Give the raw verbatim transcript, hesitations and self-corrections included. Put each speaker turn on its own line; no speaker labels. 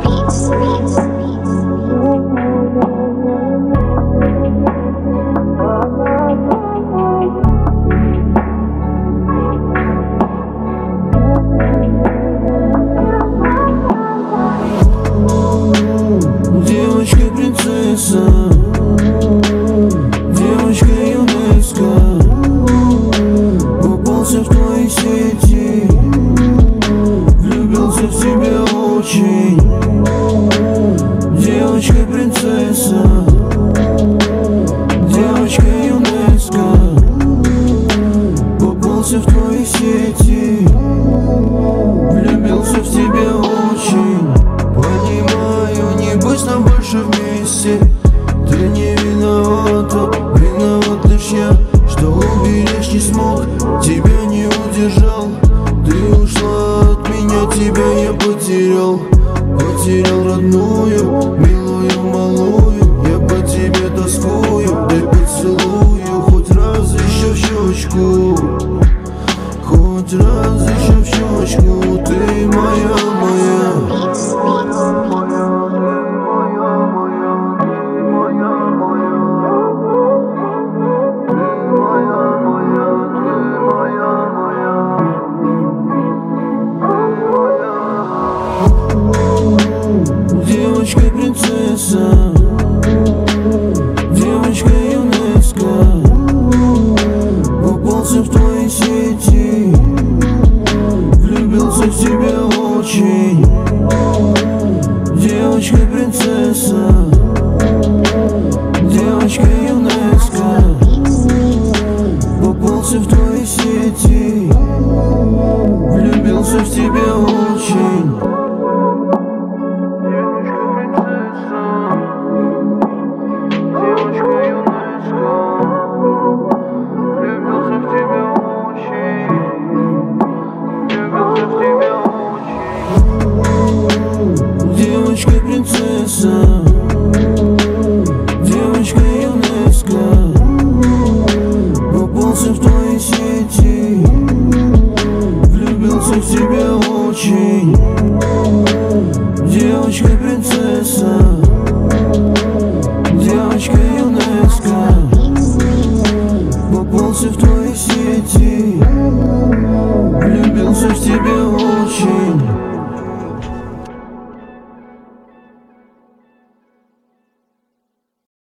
Девочка-принцесса, девочка-юнеска, попался в твои сети, влюбился в тебя очень. Девочка-принцесса, девочка-юнеска, попался в твои сети, влюбился в тебя очень. Понимаю, не быть нам больше вместе. Ты не виновата, виноват лишь я, что уберечь не смог, тебя не удержал. Ты ушла от меня, тебя я потерял. Потерял родную, милую, малую. Я по тебе тоскую, дай поцелую хоть раз еще в щечку, хоть раз еще в щечку. Ты моя, моя. Девочка-принцесса, девочка-юнеска, попался в твои сети, влюбился в тебя очень. Девочка-принцесса, девочка-юнеска, попался в твои сети, влюбился в тебя очень. Девочка-принцесса, девочка-юнеска, попался в твои сети, влюбился в тебя очень. Девочка-принцесса, девочка-юнеска, попался в твои сети, влюбился в тебя